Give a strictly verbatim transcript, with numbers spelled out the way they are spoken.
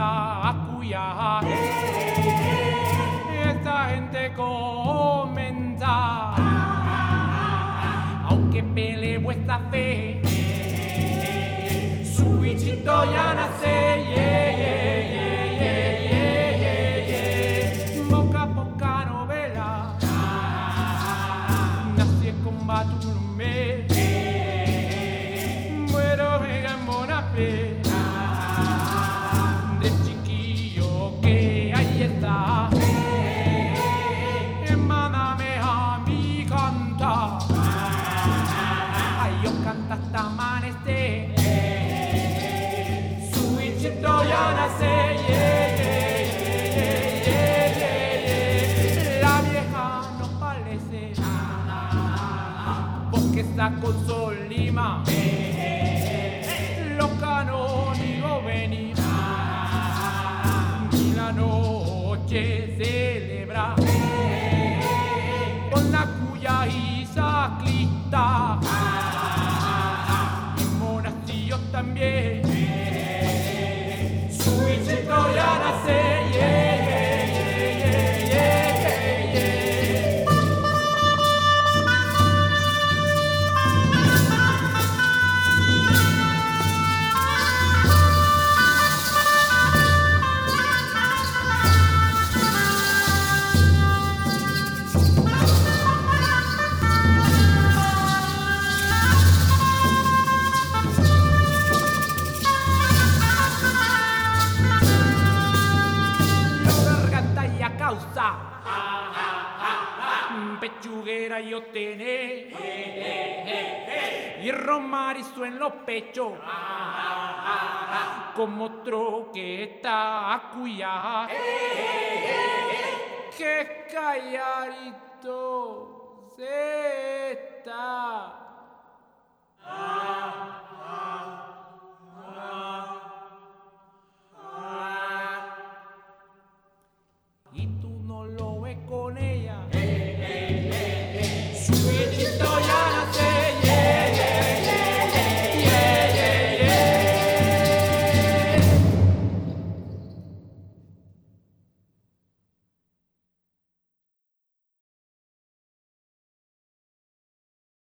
está acuya. Esta gente comenta, aunque pelee vuestra fe, su bichito ya nace, yeah, yeah, yeah, yeah, yeah, yeah, yeah. Poca, poca novela, nací con Baturumé, muero en buena fe, de chiquillo que ahí está. Mándame a mi cantar, ay, yo canta hasta amanecer, su bichito ya nace, yeah, yeah, yeah, yeah, yeah, yeah. La vieja no parece, porque está con Sol Lima, los canónigos venir, y la noche celebra con la cuya y saclita, y monastillos también, su bichito ya nace, yeah, yeah, yeah, yeah, yeah, yeah. Causa, pechuguera yo tené, y romarizo en los pechos, como otro que está acuya, que calladito se está. Y tú no lo ves con él.